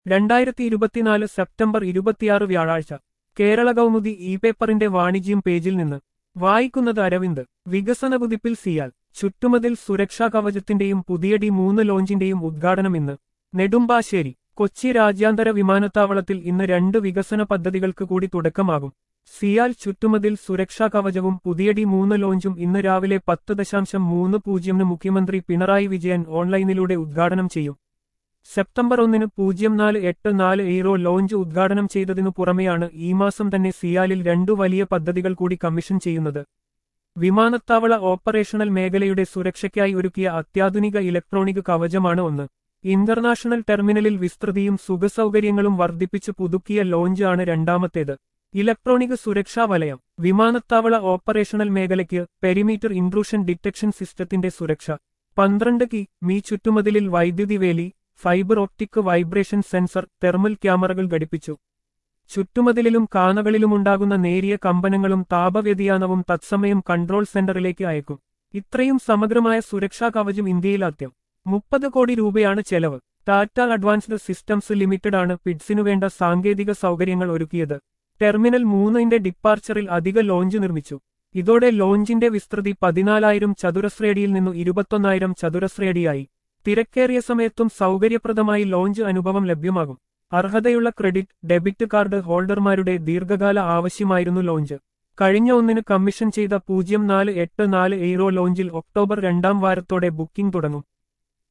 2024 September 26 വ്യാഴാഴ്ച Kerala Kaumudi E പേപ്പറിന്റെ വാണിജ്യം പേജിൽ നിന്ന് വായിക്കുന്നത് അരവിന്ദ്. വികസന കുതിപ്പിൽ സിയാൽ. ചുറ്റുമതിൽ സുരക്ഷാ കവചത്തിന്റെയും പുതിയ D3 ലോഞ്ചിന്റെയും ഉദ്ഘാടനം ഇന്ന്. നെടുമ്പാശ്ശേരി. കൊച്ചി രാജ്യാന്തര വിമാനത്താവളത്തിൽ ഇന്ന് 2 വികസന പദ്ധതികൾക്ക് കൂടി തുടക്കമാകും. സിയാൽ ചുറ്റുമതിൽ സുരക്ഷാ കവചവും പുതിയ D3 ലോഞ്ചും ഇന്ന് രാവിലെ 10:30 മുഖ്യമന്ത്രി പിണറായി വിജയൻ ഓൺലൈനിലൂടെ ഉദ്ഘാടനം ചെയ്യും. സെപ്റ്റംബർ 1 0484 എയ്റോ ലോഞ്ച് ഉദ്ഘാടനം ചെയ്തതിനു പുറമെയാണ് ഈ മാസം തന്നെ സിയാലിൽ 2 വലിയ പദ്ധതികൾ കൂടി കമ്മീഷൻ ചെയ്യുന്നത്. വിമാനത്താവള ഓപ്പറേഷണൽ മേഖലയുടെ സുരക്ഷയ്ക്കായി ഒരുക്കിയ അത്യാധുനിക ഇലക്ട്രോണിക് കവചമാണ് ഒന്ന്. ഇന്റർനാഷണൽ ടെർമിനലിൽ വിസ്തൃതിയും സുഖസൗകര്യങ്ങളും വർദ്ധിപ്പിച്ച് പുതുക്കിയ ലോഞ്ച് ആണ് രണ്ടാമത്തേത്. ഇലക്ട്രോണിക് സുരക്ഷാ വലയം. വിമാനത്താവള ഓപ്പറേഷണൽ മേഖലയ്ക്ക് പെരിമീറ്റർ ഇൻട്രൂഷൻ ഡിറ്റക്ഷൻ സിസ്റ്റത്തിന്റെ സുരക്ഷ. 12 മീ ചുറ്റുമതിലിൽ വൈദ്യുതി വേലി, fibre optic vibration sensor, thermal ക്യാമറകൾ ഘടിപ്പിച്ചു. ചുറ്റുമതിലിലും കാനകളിലുമുണ്ടാകുന്ന നേരിയ കമ്പനങ്ങളും താപവ്യതിയാനവും തത്സമയം കൺട്രോൾ സെന്ററിലേക്ക് അയക്കും. ഇത്രയും സമഗ്രമായ സുരക്ഷാ കവചം ഇന്ത്യയിലാദ്യം. 30 കോടി രൂപയാണ് ചെലവ്. ടാറ്റ അഡ്വാൻസ്ഡ് സിസ്റ്റംസ് ലിമിറ്റഡാണ് പിഡ്സിനു വേണ്ട സാങ്കേതിക സൗകര്യങ്ങൾ ഒരുക്കിയത്. ടെർമിനൽ 3ന്റെ ഡിപ്പാർച്ചറിൽ അധിക ലോഞ്ച് നിർമ്മിച്ചു. ഇതോടെ ലോഞ്ചിന്റെ വിസ്തൃതി 14,000 ചതുരശ്രയടിയിൽ നിന്നു 21,000 ചതുരശ്രയടിയായി. തിരക്കേറിയ സമയത്തും സൗകര്യപ്രദമായി ലോഞ്ച് അനുഭവം ലഭ്യമാകും. അർഹതയുള്ള ക്രെഡിറ്റ്, ഡെബിറ്റ് കാർഡ് ഹോൾഡർമാരുടെ ദീർഘകാല ആവശ്യമായിരുന്നു ലോഞ്ച്. കഴിഞ്ഞ 1 കമ്മീഷൻ ചെയ്ത 0484 എയ്റോ ലോഞ്ചിൽ ഒക്ടോബർ 2 വാരത്തോടെ ബുക്കിംഗ് തുടങ്ങും.